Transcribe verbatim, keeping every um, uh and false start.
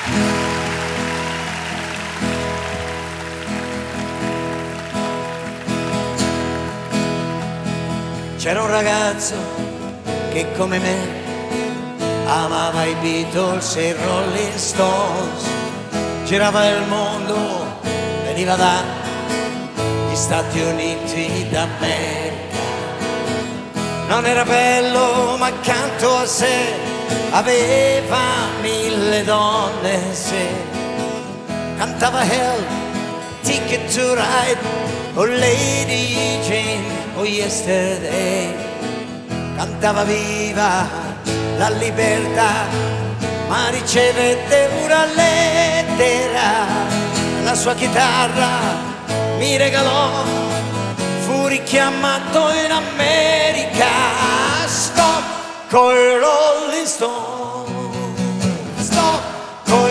C'era un ragazzo che come me amava i Beatles e i Rolling Stones, girava il mondo, veniva dagli Stati Uniti d'America. Non era bello ma accanto a sé aveva mille donne, se cantava Hell, Ticket to Ride, oh Lady Jane, oh Yesterday. Cantava viva la libertà, ma ricevette una lettera. La sua chitarra mi regalò, fu richiamato in America. Stop coi Rolling Stone.